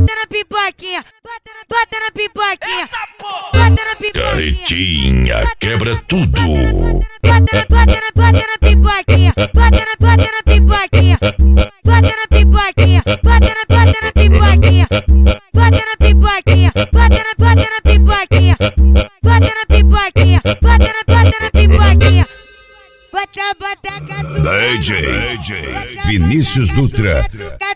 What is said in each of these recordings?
bota na pipoquinha, bota na pipoquinha, bota na pipoquinha. Carretinha quebra tudo. Bota na pipoquinha, bota na pipoquinha, bota na pipoquinha, bota na pipoquinha, bota na pipoquinha, bota na pipoquinha, bota na pipoquinha, bota na pipoquinha. Bota DJ Vinícius Dutra.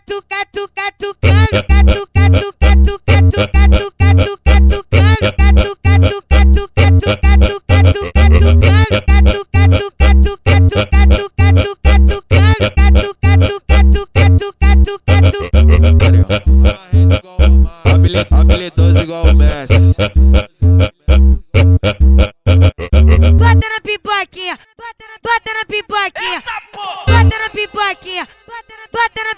Habilidoso igual o Messi. Bota na pipoquinha, bota na pipoquinha, bota na pipoquinha, bota na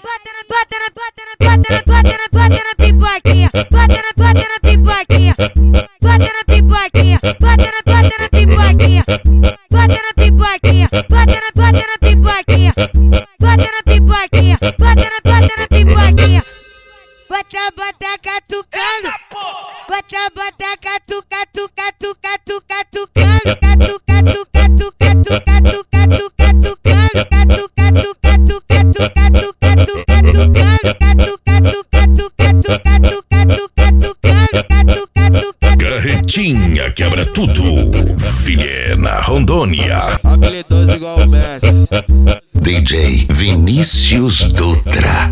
pipoquinha, bota na pipoquinha, bota na pipoquinha, bota na pipoquinha, bota na pipoquinha, bota na pipoquinha, bota na pipoquinha, bota na pipoquinha. Bota catucando, bota catucando, Carretinha quebra tudo. Vilhena, Rondônia. Habilidoso igual o Messi. DJ Vinícius Dutra.